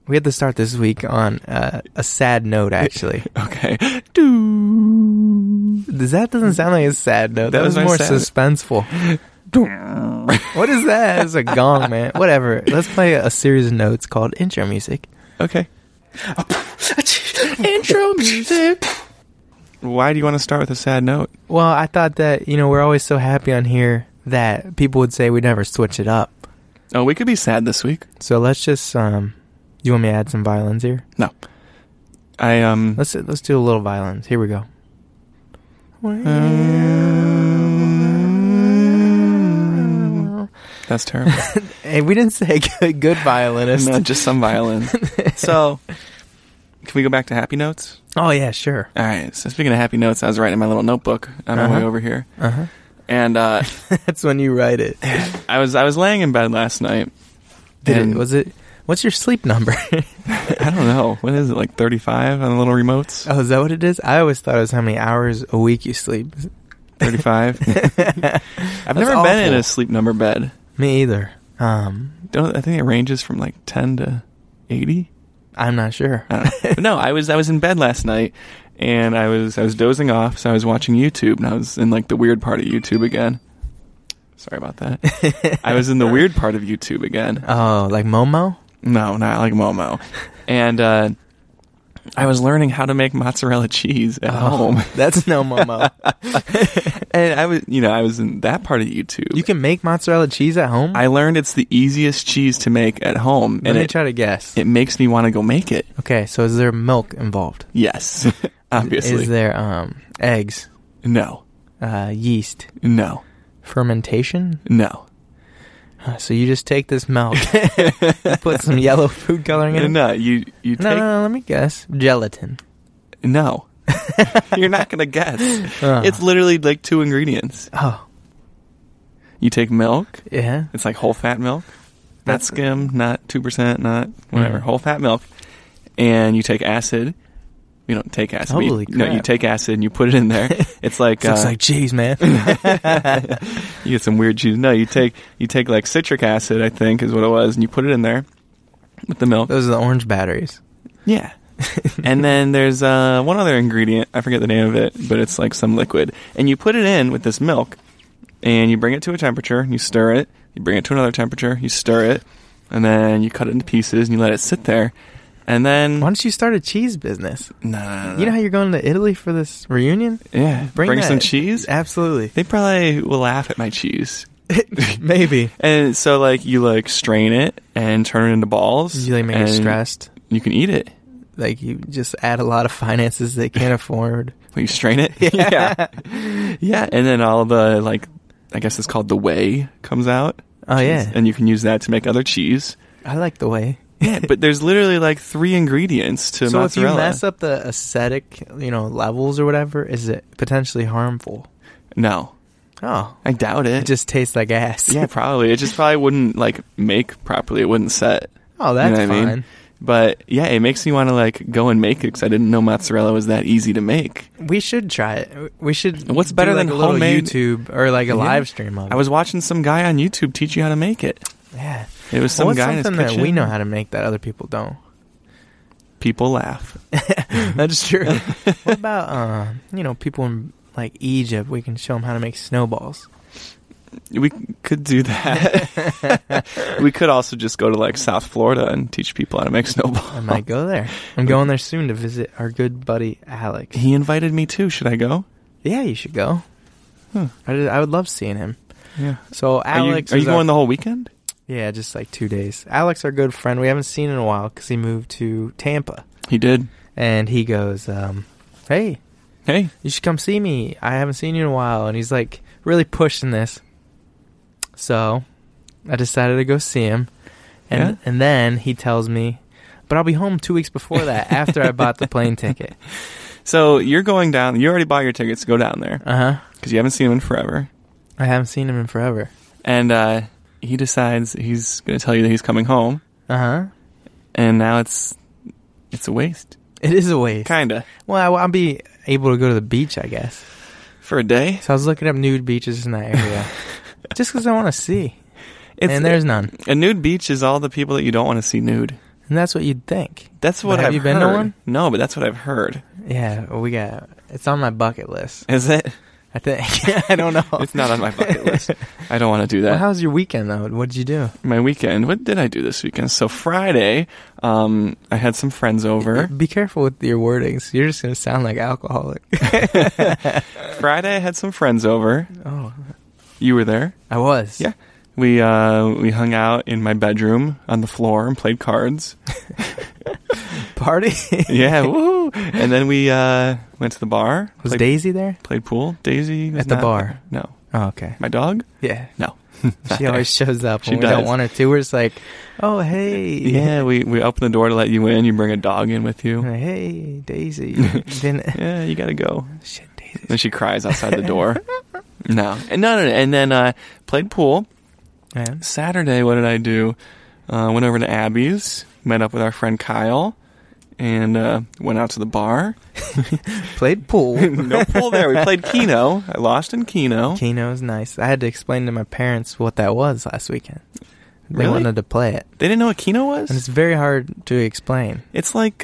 We had to start this week on a sad note, actually. Okay. That doesn't sound like a sad note. That was my more sad- suspenseful. What is that? It's a gong, man. Whatever. Let's play a series of notes called intro music. Okay. Intro music. Why do you want to start with a sad note? Well, I thought that, we're always so happy on here that people would say we never switch it up. Oh, we could be sad this week. So let's just, you want me to add some violins here? No. Let's do a little violins. Here we go. That's terrible. Hey, we didn't say good violinist. No, just some violins. So, can we go back to happy notes? Oh, yeah, sure. All right. So, speaking of happy notes, I was writing in my little notebook on my way over here. Uh-huh. And that's when you write it. I was laying in bed last night. What's your sleep number? I don't know. What is it, like 35 on the little remotes? Oh, is that what it is? I always thought it was how many hours a week you sleep. 35? I've never been in a sleep number bed. Me either. I think it ranges from like 10 to 80. I'm not sure. I don't know. But no, I was in bed last night and I was dozing off, so I was watching YouTube and I was in like the weird part of YouTube again. Sorry about that. I was in the weird part of YouTube again. Oh, like Momo? No, not like Momo. And I was learning how to make mozzarella cheese at home. That's no Momo. And I was in that part of YouTube. You can make mozzarella cheese at home? I learned it's the easiest cheese to make at home. Let me try to guess. It makes me want to go make it. Okay, so is there milk involved? Yes, obviously. Is there eggs? No. Yeast? No. Fermentation? No. So you just take this milk, you put some yellow food coloring in it? No, you take... No, let me guess. Gelatin. No. You're not going to guess. It's literally like 2 ingredients. Oh. You take milk. Yeah. It's like whole fat milk. Not skim, not 2%, not whatever. Whole fat milk. And you take acid. You don't take acid. Holy crap. No, you take acid and you put it in there. It's like... looks like cheese, man. You get some weird cheese. No, you take like citric acid, I think is what it was, and you put it in there with the milk. Those are the orange batteries. Yeah. And then there's one other ingredient. I forget the name of it, but it's like some liquid. And you put it in with this milk, and you bring it to a temperature, and you stir it. You bring it to another temperature, you stir it, and then you cut it into pieces, and you let it sit there. And then... Why don't you start a cheese business? No. You know how you're going to Italy for this reunion? Yeah. Bring some cheese? Absolutely. They probably will laugh at my cheese. Maybe. And so, like, you, like, strain it and turn it into balls. You, like, make it stressed? You can eat it. Like, you just add a lot of finances they can't afford. Well, you strain it? Yeah. Yeah. And then all the, like, I guess it's called the whey comes out. Oh, yeah. And you can use that to make other cheese. I like the whey. Yeah, but there's literally like 3 ingredients to so mozzarella. So if you mess up the aesthetic, levels or whatever, is it potentially harmful? No. Oh. I doubt it. It just tastes like ass. Yeah, probably. It just probably wouldn't like make properly. It wouldn't set. Oh, that's fine. I mean? But yeah, it makes me want to like go and make it because I didn't know mozzarella was that easy to make. We should try it. We should. What's better than a homemade YouTube or like a live stream of it? I was watching some guy on YouTube teach you how to make it. Yeah. It was some guy in his something kitchen. that we know how to make that other people don't. People laugh. That's true. What about people in like Egypt? We can show them how to make snowballs. We could do that. We could also just go to like South Florida and teach people how to make snowballs. I might go there. I'm going there soon to visit our good buddy Alex. He invited me too. Should I go? Yeah, you should go. I would love seeing him. Yeah. So Alex, are you going the whole weekend? Yeah, just like 2 days. Alex, our good friend, we haven't seen in a while because he moved to Tampa. He did. And he goes, hey, you should come see me. I haven't seen you in a while. And he's like really pushing this. So I decided to go see him. And then he tells me, but I'll be home 2 weeks before that after I bought the plane ticket. So you're going down. You already bought your tickets to go down there. Uh-huh. Because you haven't seen him in forever. I haven't seen him in forever. And he decides he's going to tell you that he's coming home. Uh-huh. And now it's a waste. It is a waste. Kinda. Well, I'll be able to go to the beach, I guess. For a day? So I was looking up nude beaches in that area. Just because I want to see. And there's none. A nude beach is all the people that you don't want to see nude. And that's what you'd think. That's what But I've have you heard. been to one? No, but that's what I've heard. Yeah, it's on my bucket list. Is it? I think. I don't know. It's not on my bucket list. I don't want to do that. Well, how was your weekend, though? What did you do? My weekend. What did I do this weekend? So Friday, I had some friends over. Be careful with your wordings. You're just going to sound like alcoholic. Friday, I had some friends over. Oh, You were there? I was. Yeah. We hung out in my bedroom on the floor and played cards. Party? Yeah, woohoo! And then we went to the bar. Was Daisy there? Played pool. Daisy was At the not bar? there. No. Oh, okay. My dog? Yeah. No. She always shows up when She we don't does. want her to. We're just like, oh, hey. Yeah, we open the door to let you in. You bring a dog in with you. Hey, Daisy. Didn't. Yeah, you gotta go. Shit, Daisy. Then she cries outside the door. No. And then played pool. Man. Saturday, what did I do? Went over to Abby's, met up with our friend Kyle, and went out to the bar. Played pool. No pool there. We played Keno. I lost in Keno. Keno's nice. I had to explain to my parents what that was last weekend. They Really? wanted to play it. They didn't know what Keno was? And it's very hard to explain. It's like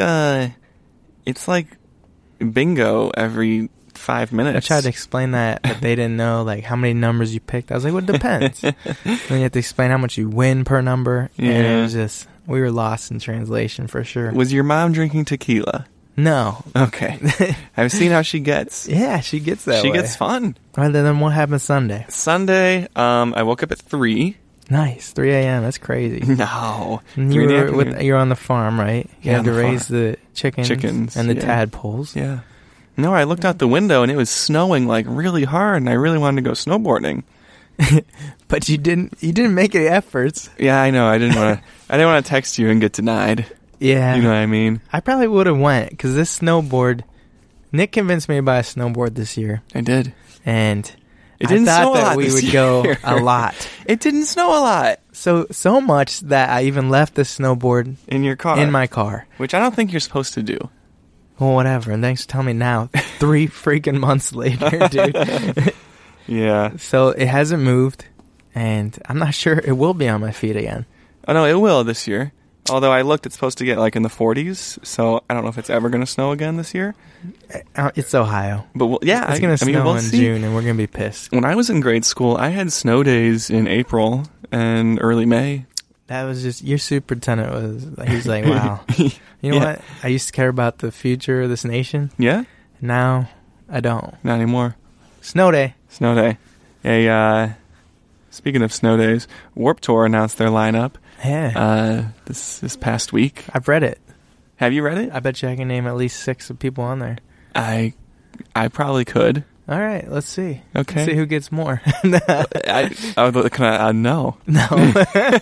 bingo every 5 minutes. I tried to explain that, but they didn't know like how many numbers you picked. I was like, well, it depends. Then you have to explain how much you win per number. And it Yeah. was just, we were lost in translation for sure. Was your mom drinking tequila? No. Okay. I've seen how she gets. Yeah, she gets that She way. gets fun. And then what happened Sunday? Sunday, I woke up at 3. Nice. 3 a.m. That's crazy. No. And 3 in the you afternoon. you're on the farm, right? You Yeah, had on to the raise farm. the chickens and the yeah. tadpoles. Yeah. No, I looked out the window and it was snowing like really hard, and I really wanted to go snowboarding. But you didn't make any efforts. Yeah, I know. I didn't want to text you and get denied. Yeah. You know what I mean? I probably would have went because this snowboard, Nick convinced me to buy a snowboard this year, I did. and It didn't I snow thought a that lot we this would go year. a lot. It didn't snow a lot So much that I even left the snowboard in your car. in my car. which I don't think you're supposed to do. Well, whatever. And thanks for telling me now. 3 freaking months later, dude. Yeah. So it hasn't moved, and I'm not sure it will be on my feet again. Oh no, it will this year. Although I looked, it's supposed to get like in the 40s, so I don't know if it's ever going to snow again this year. It's Ohio. But yeah, It's going to snow we'll in see. June, and we're going to be pissed. When I was in grade school, I had snow days in April and early May. That was just, your superintendent was, he was like, wow. You know Yeah. what? I used to care about the future of this nation. Yeah? Now, I don't. Not anymore. Snow day. Snow day. Hey, speaking of snow days, Warped Tour announced their lineup Yeah. this past week. I've read it. Have you read it? I bet you I can name at least 6 of people on there. I probably could. All right, let's see. Okay. Let's see who gets more. Can I no. No.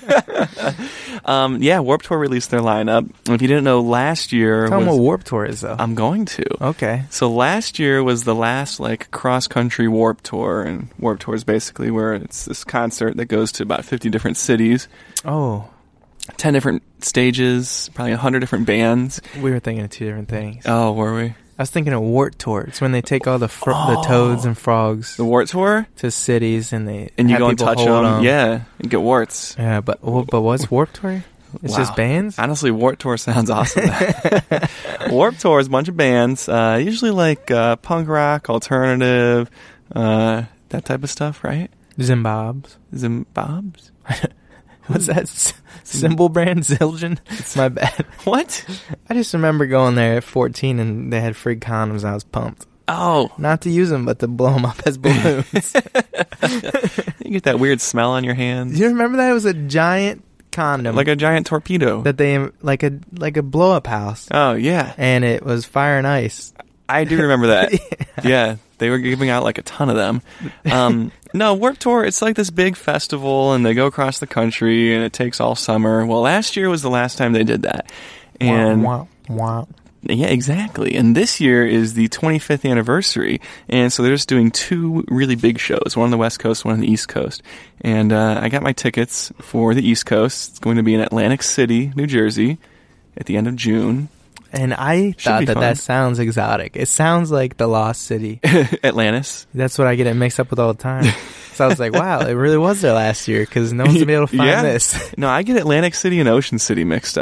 Yeah, Warped Tour released their lineup. If you didn't know, last year Tell them what was... Warp Tour is, though. I'm going to. Okay. So last year was the last like cross-country Warped Tour, and Warped Tour is basically where it's this concert that goes to about 50 different cities, Oh, 10 different stages, probably 100 different bands. we were thinking of 2 different things. Oh, were we? I was thinking of Wart Tour. It's when they take all the the toads and frogs The Wart Tour? to cities and they And you have go and people touch hold them. Yeah, and get warts. Yeah, but what's Warp Tour? It's Wow. just bands? Honestly, Warped Tour sounds awesome. Warped Tour is a bunch of bands, usually like punk rock, alternative, that type of stuff, right? Zimbabs. Zimbabs? What's that? Symbol brand? Zildjian? It's my bad. What? I just remember going there at 14 and they had free condoms. I was pumped. Oh. Not to use them, but to blow them up as balloons. You get that weird smell on your hands. Do you remember that? It was a giant condom. Like a giant torpedo. that they, like a blow up house. Oh, yeah. And it was fire and ice. I do remember that. Yeah. They were giving out like a ton of them. No, Warped Tour, it's like this big festival, and they go across the country, and it takes all summer. Well, last year was the last time they did that. And Wah, wah, wah. yeah, exactly. And this year is the 25th anniversary. And so they're just doing 2 really big shows, one on the West Coast, one on the East Coast. And I got my tickets for the East Coast. It's going to be in Atlantic City, New Jersey, at the end of June. And I thought be that fun. that sounds exotic. It sounds like the Lost City. Atlantis. That's what I get it mixed up with all the time. So I was like, wow, it really was there last year because no one's going to be able to find Yeah. this. No, I get Atlantic City and Ocean City mixed up.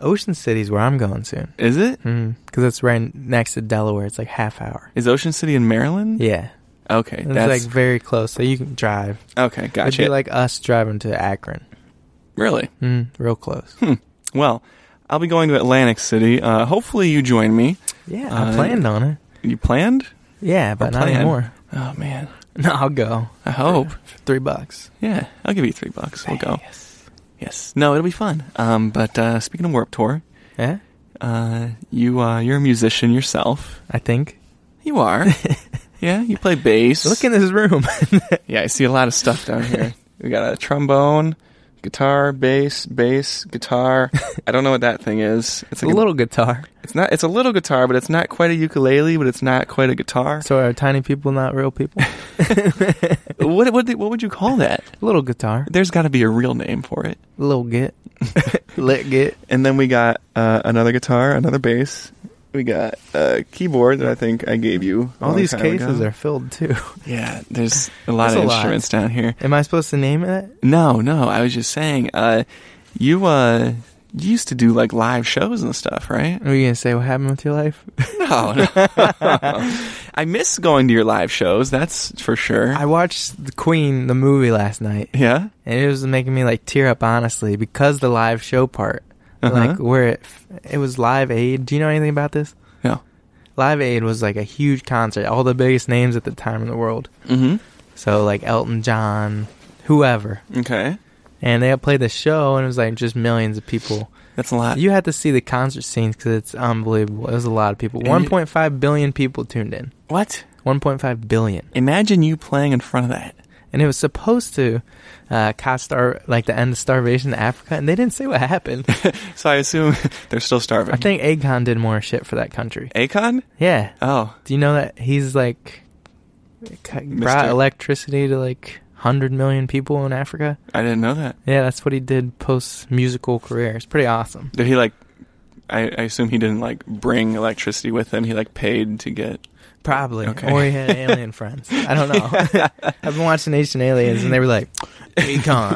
Ocean City's where I'm going soon. Is it? Because it's right next to Delaware. It's like half hour. Is Ocean City in Maryland? Yeah. Okay. It's like very close, so you can drive. Okay, gotcha. It'd be like us driving to Akron. Really? Real close. Well, I'll be going to Atlantic City. Hopefully you join me. Yeah, I planned on it. You planned? Yeah, but not anymore. Oh, man. No, I'll go. I hope. $3. Yeah, I'll give you $3. We'll go. Yes. No, it'll be fun. But speaking of Warped Tour, yeah, you're a musician yourself. I think You are. Yeah, you play bass. Look in this room. Yeah, I see a lot of stuff down here. We got a trombone, guitar, bass, guitar. I don't know what that thing is. It's like a little guitar. It's a little guitar, but it's not quite a ukulele, but it's not quite a guitar. So are tiny people not real people? What would you call that? A little guitar. There's got to be a real name for it. A little git. Lit git. And then we got another guitar, another bass. We got a keyboard that I think I gave you. All these cases are filled too. Yeah, there's a lot of instruments down here. Am I supposed to name it? No. I was just saying. You used to do like live shows and stuff, right? Are you gonna say what happened with your life? No. I miss going to your live shows. That's for sure. I watched the Queen, the movie, last night. Yeah, and it was making me like tear up, honestly, because the live show part. Like where it was Live Aid. Do you know anything about this? No. Live Aid was like a huge concert. All the biggest names at the time in the world. Mm-hmm. So like Elton John, whoever. Okay. And they played the show, and it was like just millions of people. That's a lot. You had to see the concert scenes because it's unbelievable. It was a lot of people. 1.5 billion people tuned in. What? 1.5 billion. Imagine you playing in front of that. And it was supposed to like the end of starvation in Africa, and they didn't say what happened. So I assume they're still starving. I think Akon did more shit for that country. Akon? Yeah. Oh. Do you know that he's like brought electricity to like 100 million people in Africa? I didn't know that. Yeah, that's what he did post musical career. It's pretty awesome. Did he like? I assume he didn't like bring electricity with him. He like paid to get. Probably. Okay. Or he had alien friends. I don't know. I've been watching Ancient Aliens, and they were like, Akon.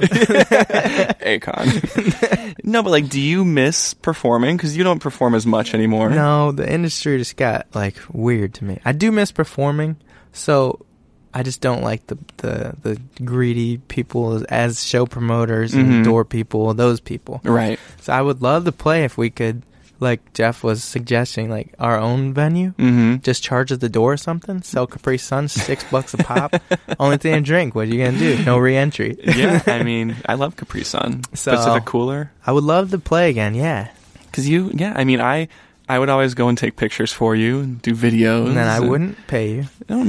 Akon. No, but like, do you miss performing? Because you don't perform as much anymore. No, the industry just got like weird to me. I do miss performing, so I just don't like the greedy people as show promoters and door people, those people. Right. So I would love to play if we could. Like Jeff was suggesting, like our own venue, just charge at the door or something. Sell Capri Sun, $6 a pop. Only thing to drink. What are you gonna do? No re-entry. Yeah, I mean, I love Capri Sun. So, Pacific Cooler. I would love to play again. Yeah, because I mean, I would always go and take pictures for you and do videos. And then I wouldn't pay you. No,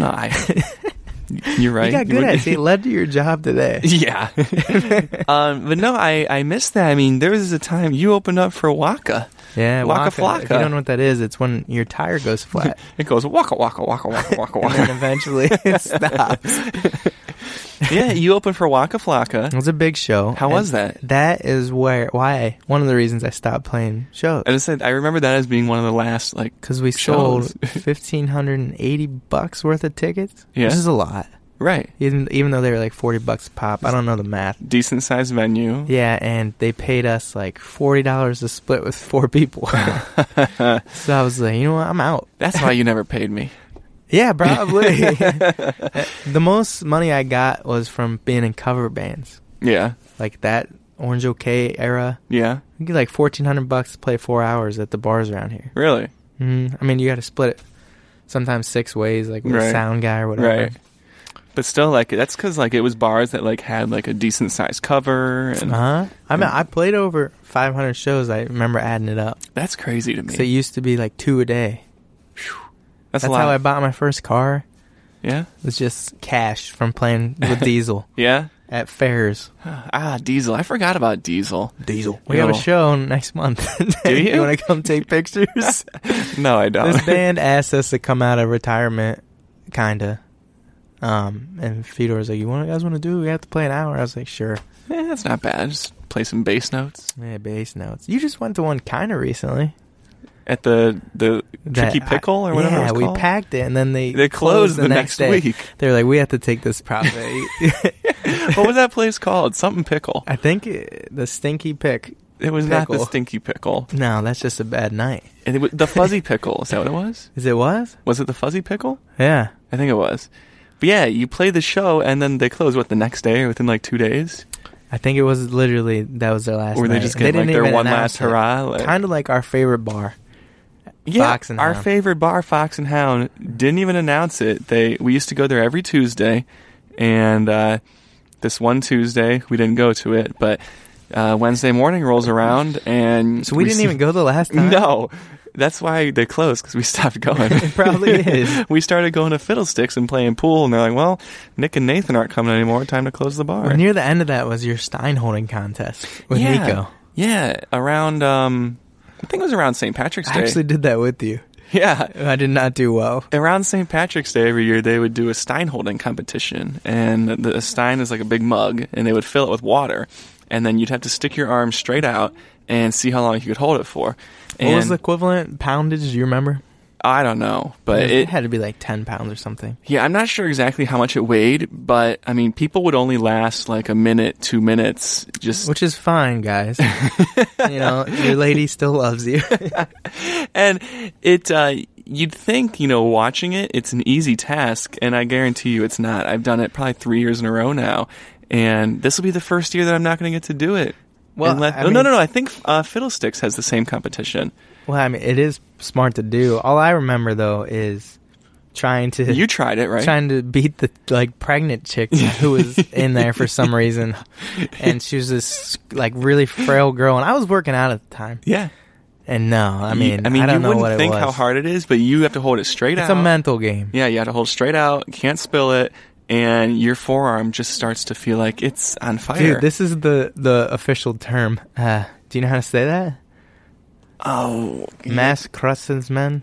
you're right. You got good at it. It led to your job today. Yeah. But no, I missed that. I mean, there was a time you opened up for Waka. Yeah, Waka Flocka. If you don't know what that is, it's when your tire goes flat. It goes waka waka waka waka waka waka. And then eventually it stops. Yeah, you opened for Waka Flocka. It was a big show. How was that? That is one of the reasons I stopped playing shows. I remember that as being one of the last because we sold $1,580 worth of tickets. Yeah, which is a lot. Right. Even though they were like $40 a pop. I don't know the math. Decent sized venue. Yeah, and they paid us like $40 to split with 4 people. So I was like, you know what, I'm out. That's why you never paid me. Yeah, probably. The most money I got was from being in cover bands. Yeah. Like that Orange OK era. Yeah. You get like $1,400 to play 4 hours at the bars around here. Really? I mean, you got to split it sometimes 6 ways, like with a sound guy or whatever. Right. But still, like, that's because, like, it was bars that, like, had, like, a decent-sized cover. And, I mean, I played over 500 shows. I remember adding it up. That's crazy to me. So it used to be, like, 2 a day. That's a lot. how I bought my first car. Yeah? It was just cash from playing with Diesel. Yeah? At fairs. Diesel. I forgot about Diesel. We have a show next month. Do you? You want to come take pictures? No, I don't. This band asked us to come out of retirement, kind of. And Fedor was like, you guys want to do it? We have to play an hour. I was like, sure. Yeah, that's not bad. Just play some bass notes. Yeah, bass notes. You just went to one kind of recently. At the Tricky Pickle or whatever it was called? Yeah, we packed it, and then they closed the next day. week. They were like, we have to take this profit. What was that place called? Something Pickle. I think the Stinky Pick. It was not the pickle. stinky pickle. No, that's just a bad night. The fuzzy pickle. Is that what it was? Is it was? Was it the fuzzy pickle? Yeah. I think it was. But yeah, you play the show and then they close, the next day or within like 2 days? I think it was literally, that was their last Or night. they just get like their one last hurrah? Kind of like our favorite bar. Yeah, Fox and our Hound. favorite bar, Fox and Hound, didn't even announce it. We used to go there every Tuesday, and this one Tuesday we didn't go to it, but Wednesday morning rolls around, and So we didn't even go the last time? No, that's why they closed, because we stopped going. It probably is. We started going to Fiddlesticks and playing pool, and they're like, well, Nick and Nathan aren't coming anymore, time to close the bar. Well, near the end of that was your Stein holding contest with Nico. Yeah, around I think it was around St. Patrick's Day. I actually did that with you. Yeah. I did not do well. Around St. Patrick's Day every year, they would do a Stein holding competition. And the Stein is like a big mug, and they would fill it with water. And then you'd have to stick your arm straight out and see how long you could hold it for. What was the equivalent poundage? Do you remember? I don't know, but it had to be like 10 pounds or something. Yeah, I'm not sure exactly how much it weighed, but I mean, people would only last like a minute, 2 minutes, which is fine, guys. Your lady still loves you. And you'd think, watching it's an easy task, and I guarantee you it's not. I've done it probably 3 years in a row now, and this will be the first year that I'm not going to get to do it. Well, no. I think Fiddlesticks has the same competition. Well, I mean, it is smart to do. All I remember, though, is trying to... You tried it, right? Trying to beat the, pregnant chick who was in there for some reason. And she was this, really frail girl. And I was working out at the time. Yeah. And no, I don't know what it was. You wouldn't think how hard it is, but you have to hold it straight out. It's a mental game. Yeah, you have to hold it straight out. Can't spill it. And your forearm just starts to feel like it's on fire. Dude, this is the official term. Do you know how to say that? Oh. Maskrustensmen?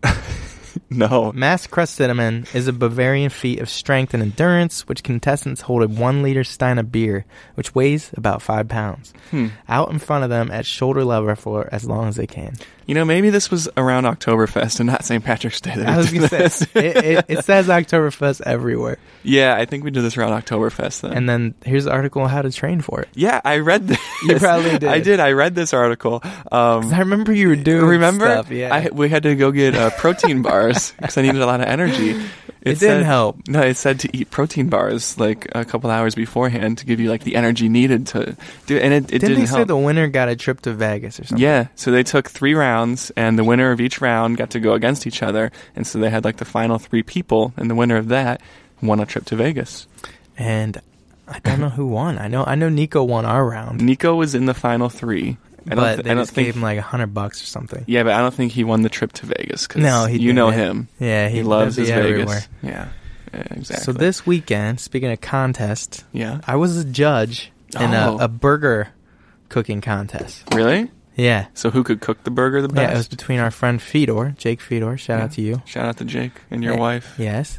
No. Maskrustensmen is a Bavarian feat of strength and endurance, which contestants hold a 1 liter stein of beer, which weighs about 5 pounds, out in front of them at shoulder level for as long as they can. Maybe this was around Oktoberfest and not St. Patrick's Day. I was going to say, it says Oktoberfest everywhere. Yeah, I think we did this around Oktoberfest then. And then here's the article on how to train for it. Yeah, I read this. You probably did. I did. I read this article. 'Cause I remember you were doing stuff. Yeah. We had to go get protein bars because I needed a lot of energy. It didn't help. No, it said to eat protein bars like a couple hours beforehand to give you the energy needed to do it. And it didn't help. Didn't they say the winner got a trip to Vegas or something? Yeah, so they took 3 rounds, and the winner of each round got to go against each other. And so they had the final 3 people, and the winner of that won a trip to Vegas. And I don't know who won. I know Nico won our round. Nico was in the final 3. But they just gave him $100 or something. Yeah, but I don't think he won the trip to Vegas. Cause no, he didn't. know him. Yeah, he loves his everywhere. Vegas. Yeah, exactly. So this weekend, speaking of contest, yeah, I was a judge in a burger cooking contest. Really? Yeah. So who could cook the burger the best? Yeah, it was between our friend Fedor, Jake Fedor. Shout out to you. Shout out to Jake and your wife. Yes,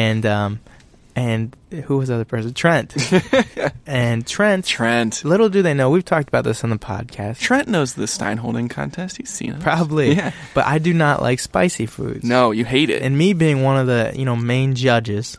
and who was the other person? Trent. And Trent. Little do they know, we've talked about this on the podcast. Trent knows the Stein holding contest. He's seen it. Probably. Yeah. But I do not like spicy foods. No, you hate it. And me being one of the, main judges,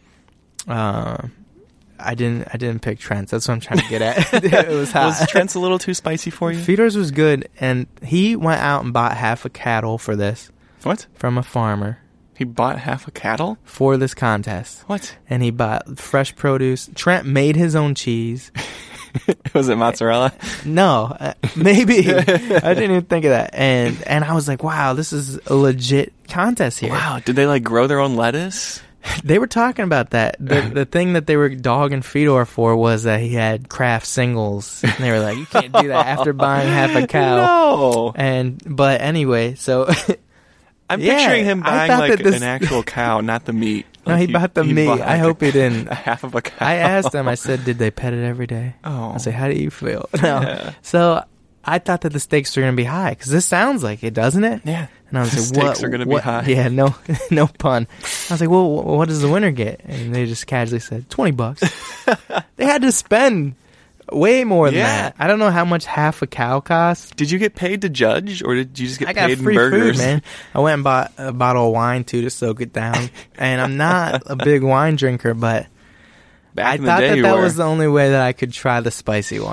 I didn't pick Trent's. That's what I'm trying to get at. It was hot. Was Trent's a little too spicy for you? Fedor's was good, and he went out and bought half a cattle for this. What? From a farmer. He bought half a cattle? For this contest. What? And he bought fresh produce. Trent made his own cheese. Was it mozzarella? No, maybe. I didn't even think of that. And I was like, wow, this is a legit contest here. Wow, did they grow their own lettuce? They were talking about that. The thing that they were dogging Fedor for was that he had craft singles. And they were like, you can't do that after buying half a cow. No. But anyway, so... I'm picturing him buying an actual cow, not the meat. No, he bought the meat. I hope he didn't. A half of a cow. I asked him, I said, did they pet it every day? Oh. I said, how do you feel? No. Yeah. So I thought that the stakes were going to be high, because this sounds like it, doesn't it? Yeah. And I was like, stakes are going to be high. Yeah, no pun. I was like, well, what does the winner get? And they just casually said, $20. They had to spend way more than that. I don't know how much half a cow costs. Did you get paid to judge, or did you just get paid in burgers? I got free food, man. I went and bought a bottle of wine, too, to soak it down. And I'm not a big wine drinker, but I thought that was the only way that I could try the spicy one.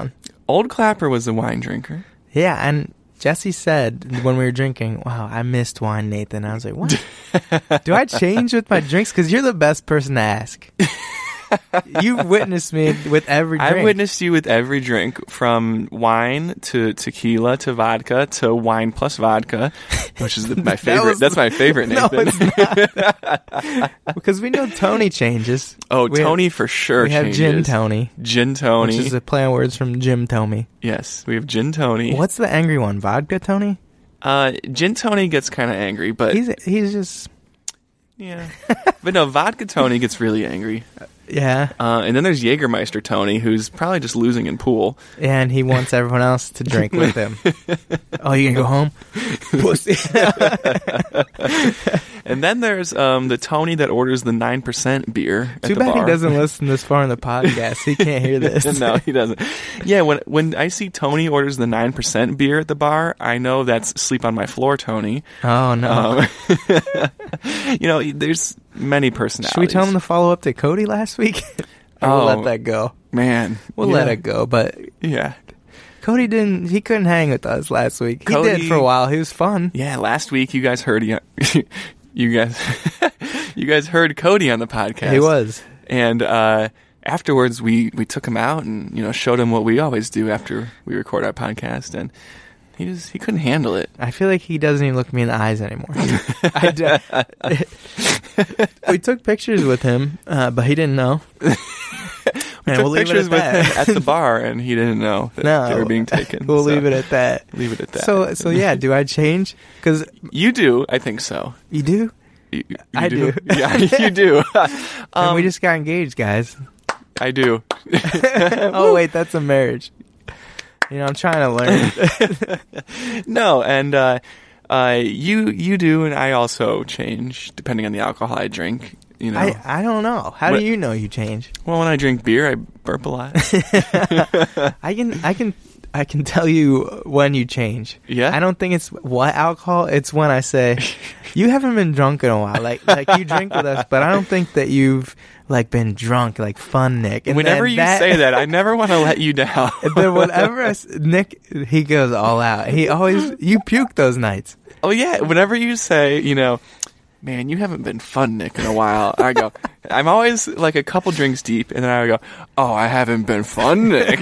Old Clapper was a wine drinker. Yeah, and Jesse said when we were drinking, wow, I missed wine, Nathan. I was like, what? Do I change with my drinks? Because you're the best person to ask. You've witnessed me with every drink. I've witnessed you with every drink, from wine to tequila to vodka to wine plus vodka, which is my favorite. That's my favorite, Nathan. No, it's not. Because we know Tony changes. Oh, Tony for sure we have changes. Gin Tony. Gin Tony. Which is a play on words from Jim Tomey. Yes, we have Gin Tony. What's the angry one? Vodka Tony? Gin Tony gets kind of angry, but... He's just... Yeah. But no, Vodka Tony gets really angry. Yeah. And then there's Jägermeister Tony, who's probably just losing in pool. And he wants everyone else to drink with him. Oh, you gonna go home? Pussy. And then there's the Tony that orders the 9% beer at Too the bad bar. he doesn't listen this far in the podcast. He can't hear this. No, he doesn't. Yeah, when I see Tony orders the 9% beer at the bar, I know that's sleep on my floor, Tony. Oh, no. There's many personalities. Should we tell him to follow up to Cody last week? Or we'll let that go. Man. We'll let it go, but... Yeah. Cody he couldn't hang with us last week. He did for a while. He was fun. Yeah, last week you guys heard you guys heard Cody on the podcast. He was. And afterwards we took him out and showed him what we always do after we record our podcast, and he couldn't handle it. I feel like he doesn't even look me in the eyes anymore. We took pictures with him, but he didn't know. We took pictures with him at the bar, and he didn't know that they were being taken. We'll leave it at that. Leave it at that. So yeah, do I change? Because you do, I think so. You do? I do. Yeah, you do. And we just got engaged, guys. I do. Oh wait, that's a marriage. I'm trying to learn. No, and you do, and I also change depending on the alcohol I drink. I don't know. How do you know you change? Well, when I drink beer, I burp a lot. I can tell you when you change. Yeah? I don't think it's what alcohol. It's when I say, you haven't been drunk in a while. Like you drink with us, but I don't think that you've been drunk, like fun, Nick. And whenever you say that, I never want to let you down. Then whenever Nick, he goes all out. You puke those nights. Oh yeah. Whenever you say, man, you haven't been fun, Nick, in a while. I go, I'm always like a couple drinks deep, and then I go, oh, I haven't been fun, Nick.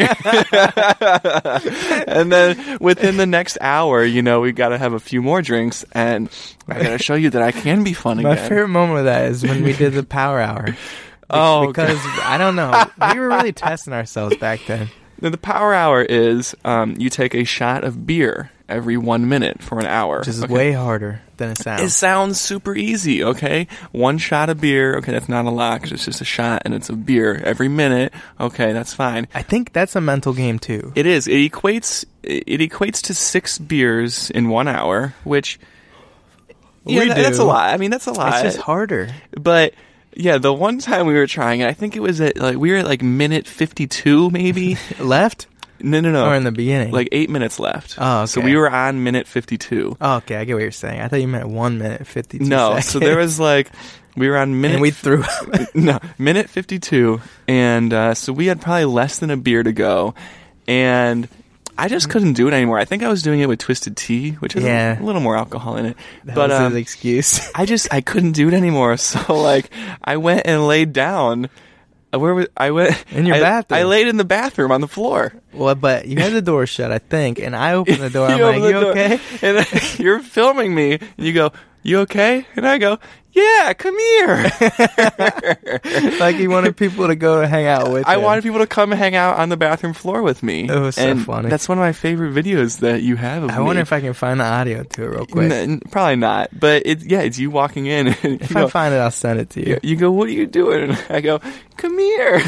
And then within the next hour, we got to have a few more drinks, and I got to show you that I can be fun again. My favorite moment of that is when we did the power hour. Because I don't know. We were really testing ourselves back then. The power hour is you take a shot of beer every 1 minute for an hour. Which is way harder than it sounds. It sounds super easy, okay? One shot of beer, okay, that's not a lot because it's just a shot and it's a beer every minute. Okay, that's fine. I think that's a mental game too. It is. It equates to 6 beers in 1 hour, which that's a lot. I mean, that's a lot. It's just harder. But yeah, the one time we were trying it, I think it was we were at minute 52 maybe. Left? No. Or in the beginning? 8 minutes left. Oh, okay. So we were on minute 52. Oh, okay. I get what you're saying. I thought you meant 1 minute 52 No, seconds. so there was we were on minute... And we threw... No, minute 52. And so we had probably less than a beer to go. And I just couldn't do it anymore. I think I was doing it with Twisted Tea, which is a little more alcohol in it. That was his excuse. I couldn't do it anymore. So I went and laid down. I went in your bathroom. I laid in the bathroom on the floor. Well, but you had the door shut, I think, and I opened the door. I'm like, "You okay?" And you're filming me. And you go, "You okay?" And I go, "Yeah, come here." Like you wanted people to go hang out with. I wanted people to come hang out on the bathroom floor with me. It was so funny. That's one of my favorite videos that you have of me. I wonder if I can find the audio to it real quick. Probably not, but it's you walking in. And if I find it, I'll send it to you. You go, "What are you doing?" And I go, "Come here."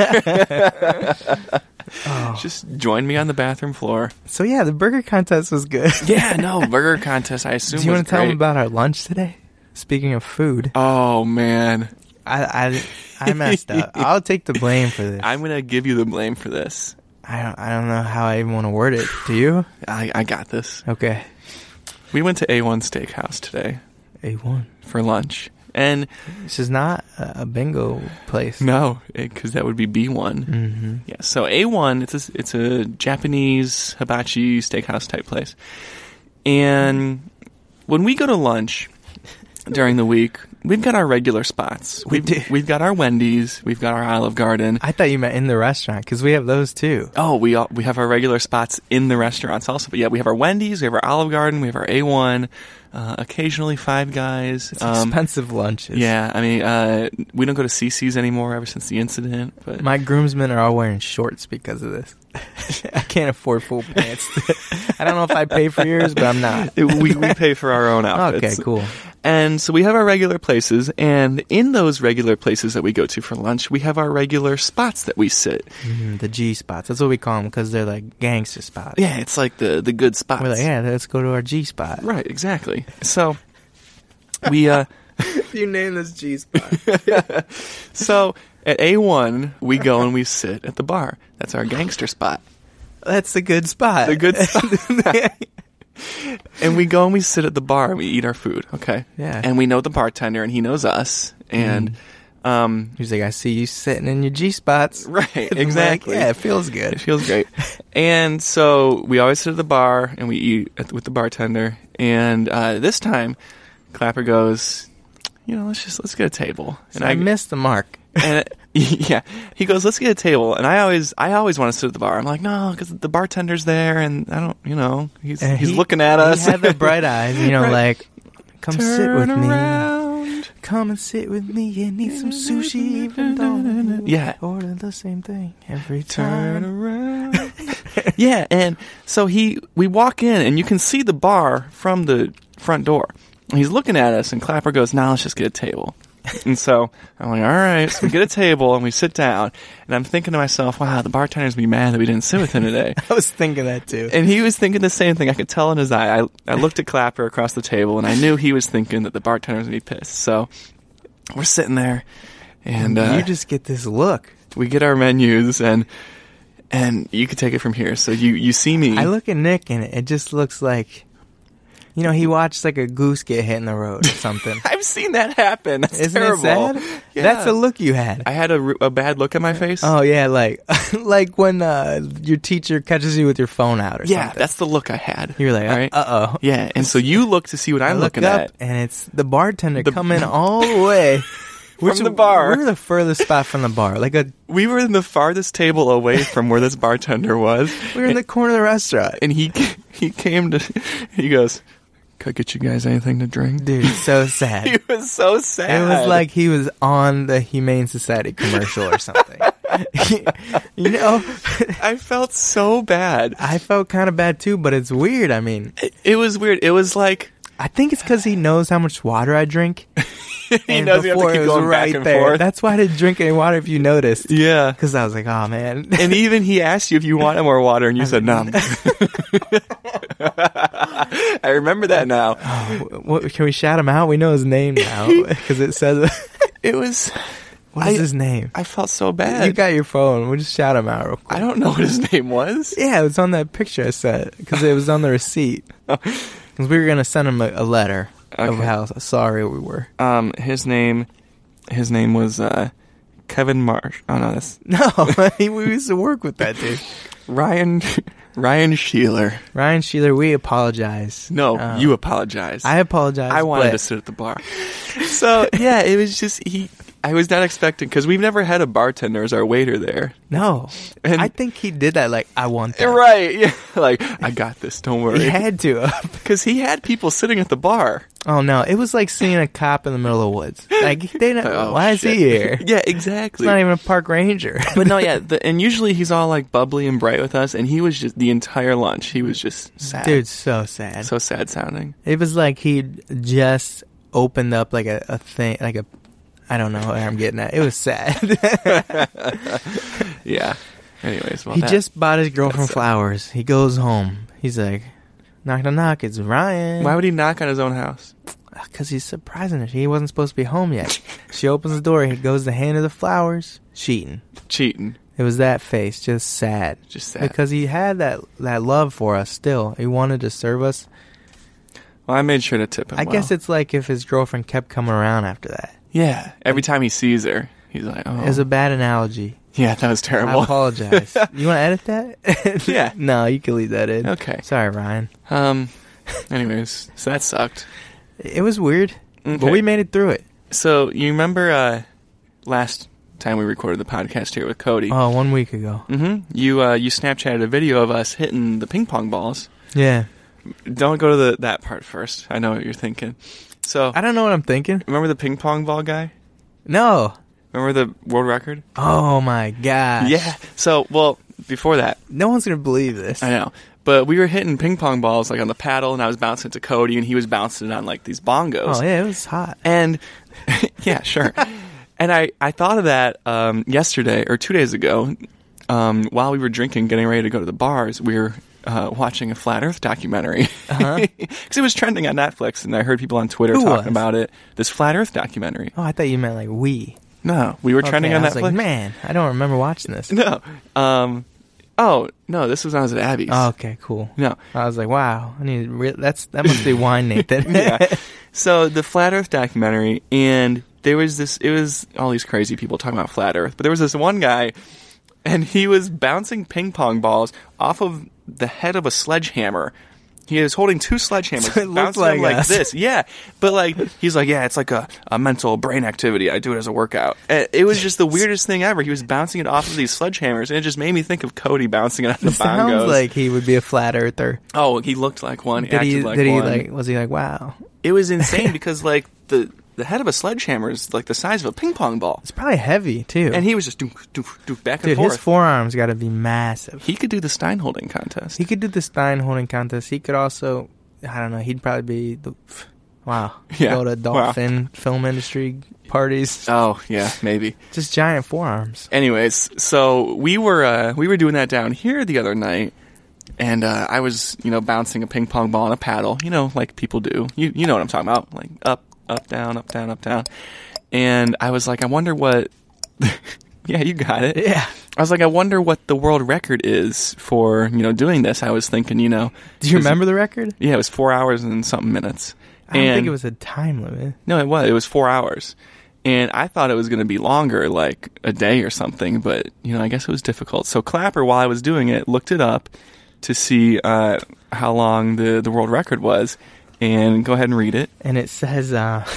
Just join me on the bathroom floor. So yeah, the burger contest was good. Yeah, no, burger contest, I assume. Do you want to tell them about our lunch today? Speaking of food. Oh man. I messed up. I'll take the blame for this. I'm gonna give you the blame for this. I don't know how I even want to word it. Do you? I got this. Okay. We went to A1 Steakhouse today. A1 for lunch. And this is not a bingo place. no, because that would be B1. Mm-hmm. Yeah, so A1, it's a Japanese hibachi steakhouse type place. And when we go to lunch during the week, we've got our regular spots. We've got our Wendy's, we've got our Olive Garden. I thought you meant in the restaurant, because we have those too. Oh, we have our regular spots in the restaurants also. But yeah, we have our Wendy's, we have our Olive Garden, we have our A1, occasionally Five Guys. It's expensive lunches. Yeah, I mean, we don't go to CC's anymore ever since the incident. But my groomsmen are all wearing shorts because of this. I can't afford full pants. I don't know if I pay for yours, but I'm not. we pay for our own outfits. Okay, cool. And so we have our regular places, and in those regular places that we go to for lunch, we have our regular spots that we sit. The G spots. That's what we call them, because they're like gangster spots. Yeah, it's like the good spots. We're like, yeah, let's go to our G spot. Right, exactly. So we you name this G spot. So at A1, we go and we sit at the bar. That's our gangster spot. That's the good spot. The good spot. And we go and we sit at the bar and we eat our food, okay? Yeah. And we know the bartender and he knows us. And he's like, I see you sitting in your G spots. Right, I'm exactly. like, yeah, it feels good. It feels great. And so we always sit at the bar and we eat with the bartender. And this time, Clapper goes, let's get a table. And I missed the mark. And yeah, he goes, let's get a table. And I always want to sit at the bar. I'm like, no, because the bartender's there, and I don't, he's looking at us. He had the bright eyes, right. Like, come sit with around. Me. Come and sit with me and eat some sushi, even though yeah, order the same thing every time. Turn around. Yeah, and so we walk in, and you can see the bar from the front door. And he's looking at us, and Clapper goes, now let's just get a table. And so I'm like, all right, so we get a table and we sit down, and I'm thinking to myself, wow, the bartender's be mad that we didn't sit with him today. I was thinking that too. And he was thinking the same thing. I could tell in his eye. I looked at Clapper across the table, and I knew he was thinking that the bartender's going to be pissed. So we're sitting there, and you just get this look. We get our menus, and you can take it from here. So you see me. I look at Nick, and it just looks like, he watched like a goose get hit in the road or something. I've seen that happen. That's Isn't terrible. it sad? Yeah. That's the look you had. I had a bad look on my face. Oh, yeah, like when your teacher catches you with your phone out or something. Yeah, that's the look I had. You're like, right? uh-oh. Yeah, and so you look to see what I'm looking up, at. And it's the bartender coming all the way. From the bar. We're the furthest spot from the bar. We were in the farthest table away from where this bartender was. We were in the corner of the restaurant. And he came he goes, could I get you guys anything to drink? Dude, so sad. He was so sad. It was like he was on the Humane Society commercial or something. I felt so bad. I felt kind of bad too, but it's weird. I mean, it was weird. It was like, I think it's because he knows how much water I drink. He knows you have to keep going back and forth. That's why I didn't drink any water, if you noticed. Yeah. Because I was like, oh, man. And even he asked you if you wanted more water, and you said no. I remember that now. Can we shout him out? We know his name now. Because it says... It was... What is his name? I felt so bad. You got your phone. We'll just shout him out real quick. I don't know what his name was. Yeah, it was on that picture I sent. Because it was on the receipt. Because we were going to send him a letter. Okay. Of how sorry we were. His name was Kevin Marsh. Oh no, that's we used to work with that dude. Ryan Sheeler. Ryan Sheeler, we apologize. No, you apologize. I apologize. I wanted to sit at the bar. So yeah, it was just I was not expecting, because we've never had a bartender as our waiter there. No. And I think he did that like, I want that. Right, yeah. Like, I got this, don't worry. He had to. Because he had people sitting at the bar. Oh, no. It was like seeing a cop in the middle of the woods. Like, they don't, why is he here? Yeah, exactly. He's not even a park ranger. But no, yeah. And usually he's all like bubbly and bright with us, and he was just, the entire lunch, he was just sad. Dude, so sad. So sad sounding. It was like he'd just opened up like a thing, like a, I don't know where I'm getting at. It was sad. Yeah. Anyways, well, he just bought his girlfriend flowers. He goes home. He's like, knock, knock, knock. It's Ryan. Why would he knock on his own house? Because he's surprising her. He wasn't supposed to be home yet. She opens the door. He goes to hand her the flowers. Cheating. It was that face. Just sad. Just sad. Because he had that love for us still. He wanted to serve us. Well, I made sure to tip him. I guess it's like if his girlfriend kept coming around after that. Yeah. Every time he sees her, he's like, oh. It was a bad analogy. Yeah, that was terrible. I apologize. You want to edit that? Yeah. No, you can leave that in. Okay. Sorry, Ryan. Anyways, so that sucked. It was weird, Okay. but we made it through it. So you remember last time we recorded the podcast here with Cody? Oh, 1 week ago. Mm-hmm. You Snapchatted a video of us hitting the ping pong balls. Yeah. Don't go to that part first. I know what you're thinking. So I don't know what I'm thinking. remember the ping pong ball guy? No. Remember the world record? Oh, my gosh. Yeah. So, well, before that, No one's going to believe this. I know. But we were hitting ping pong balls like on the paddle, and I was bouncing it to Cody, and he was bouncing it on like these bongos. Oh, yeah, it was hot. And yeah, sure. And I thought of that yesterday or 2 days ago while we were drinking, getting ready to go to the bars. We were watching a Flat Earth documentary because it was trending on Netflix, and I heard people on Twitter talking about it. This Flat Earth documentary. Oh, I thought you meant like we. No, we were trending on I was Netflix. like, man, I don't remember watching this. No. Oh no, this was when I was at Abby's. Oh, okay, cool. No. I was like, wow, I need that must be wine, Nathan. Yeah. So the Flat Earth documentary, and there was it was all these crazy people talking about Flat Earth, but there was this one guy, and he was bouncing ping pong balls off of the head of a sledgehammer. He was holding two sledgehammers, So it looked bouncing like them like us. this. Yeah, but like he's like, yeah, it's like a mental brain activity. I do it as a workout. And it was just the weirdest thing ever. He was bouncing it off of these sledgehammers, and it just made me think of Cody bouncing it on the It sounds bongos. like he would be a flat earther. Oh, he looked like one. He acted like one. Was he like, wow? It was insane because like the head of a sledgehammer is like the size of a ping pong ball, It's probably heavy too. and he was just doof, back and Dude, forth. his forearms got to be massive. He could do the Stein holding contest. He could do the Stein holding contest. He could also, I don't know, he'd probably be go to dolphin film industry parties. Oh yeah, maybe. Just giant forearms. Anyways, so we were doing that down here the other night, and I was bouncing a ping pong ball on a paddle, like people do. You know what I'm talking about, like up, down, up, down, up, down. And I was like, I wonder what. Yeah, you got it. Yeah. I was like, I wonder what the world record is for doing this. I was thinking, Do you remember the record? Yeah, it was 4 hours and something minutes. I don't think it was a time limit. No, it was. It was 4 hours. And I thought it was going to be longer, like a day or something, but, I guess it was difficult. So Clapper, while I was doing it, looked it up to see how long the world record was, and go ahead and read it. And it says...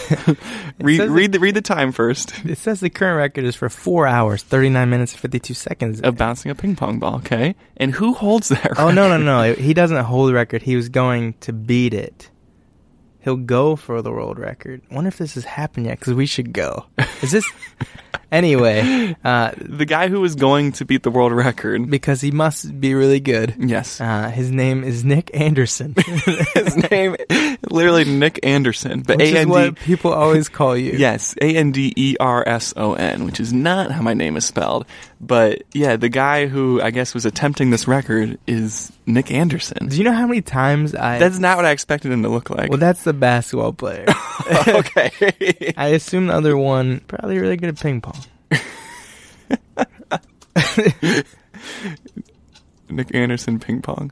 read the time first. It says the current record is for 4 hours, 39 minutes, and 52 seconds. Of bouncing a ping pong ball, okay? And who holds that record? Oh, no. He doesn't hold the record. He was going to beat it. He'll go for the world record. I wonder if this has happened yet, because we should go. Is this... Anyway. The guy who was going to beat the world record. Because he must be really good. Yes. His name is Nick Anderson. His name, literally Nick Anderson. But Which is A-N-D- what people always call you. Yes, Anderson, which is not how my name is spelled. But yeah, the guy who I guess was attempting this record is Nick Anderson. Do you know how many times That's not what I expected him to look like. Well, that's the basketball player. Okay. I assume the other one, probably really good at ping pong. Nick Anderson ping pong.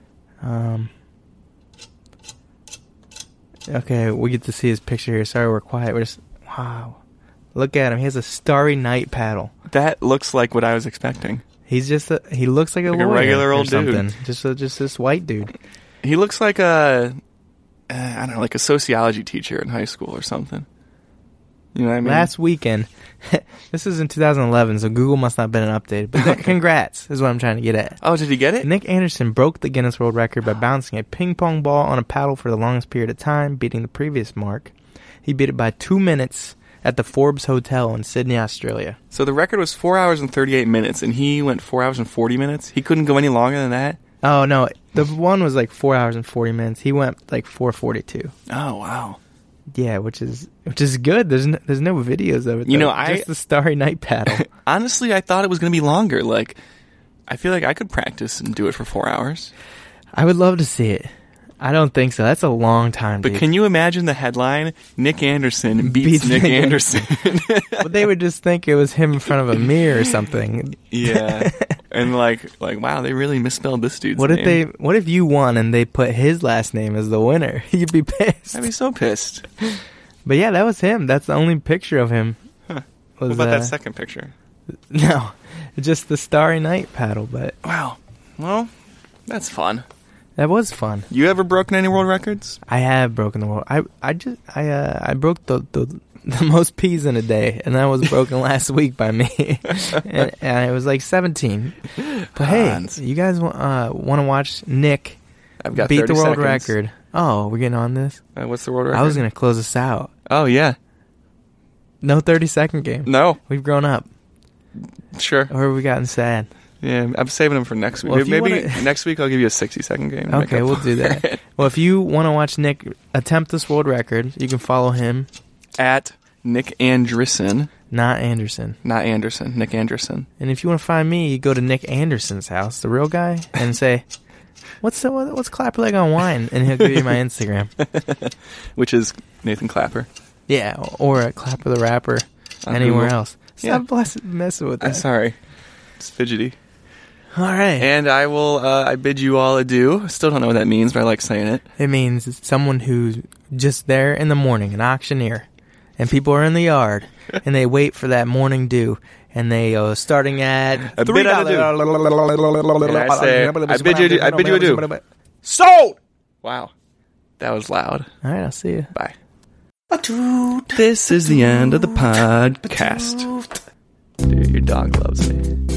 Okay, we get to see his picture here. Sorry, we're quiet. We're just... Wow. Look at him. He has a Starry Night paddle. That looks like what I was expecting. He's just he looks like a lawyer regular old or something. dude. Just this white dude. He looks like I don't know, like a sociology teacher in high school or something. You know what I mean? Last weekend, this is in 2011, so Google must not have been updated. But congrats is what I'm trying to get at. Oh, did he get it? Nick Anderson broke the Guinness World Record by bouncing a ping pong ball on a paddle for the longest period of time, beating the previous mark. He beat it by 2 minutes at the Forbes Hotel in Sydney, Australia. So the record was 4 hours and 38 minutes, and he went 4 hours and 40 minutes? He couldn't go any longer than that? Oh, no. The one was like 4 hours and 40 minutes. He went like 4:42. Oh, wow. Yeah, which is good. There's no videos of it. Though. Just the Starry Night paddle. Honestly, I thought it was going to be longer. Like, I feel like I could practice and do it for 4 hours. I would love to see it. I don't think so. That's a long time, But dude. can you imagine the headline? Nick Anderson beats Nick Anderson. But they would just think it was him in front of a mirror or something. Yeah. And like, wow, they really misspelled this dude's What name. if you won and they put his last name as the winner? You'd be pissed. I'd be so pissed. But yeah, that was him. That's the only picture of him. Huh. Was, What about that second picture? No, just the Starry Night paddle. But Wow. Well, that's fun. that was fun. You ever broken any world records? I have broken the world. I broke the most peas in a day, and that was broken last week by me, and it was like 17. But hey, Hans. you guys want to watch Nick I've got beat 30 the world seconds. record? Oh, we're getting on this. What's the world record? I was gonna close us out. Oh, yeah. No 30-second game. No. We've grown up, Sure. or have we gotten sad? Yeah, I'm saving them for next week. Well, if you Maybe wanna- next week I'll give you a 60-second game. to make Okay, up we'll for do that. it. Well, if you want to watch Nick attempt this world record, you can follow him. At Nick Anderson. Not Anderson. Not Anderson. Nick Anderson. And if you want to find me, you go to Nick Anderson's house, the real guy, and say, what's Clapper Leg on Wine? And he'll give you my Instagram. Which is Nathan Clapper. Yeah, or at Clapper the Rapper, On anywhere Google. else. Stop messing with I'm that. sorry. It's fidgety. All right. And I will, I bid you all adieu. I still don't know what that means, but I like saying it. It means it's someone who's just there in the morning, an auctioneer. And people are in the yard, and they wait for that morning dew. And they go starting at A bid $3. And I say, I bid you adieu. Sold! Wow. That was loud. All right, I'll see you. Bye. This is the end of the podcast. Dude, your dog loves me.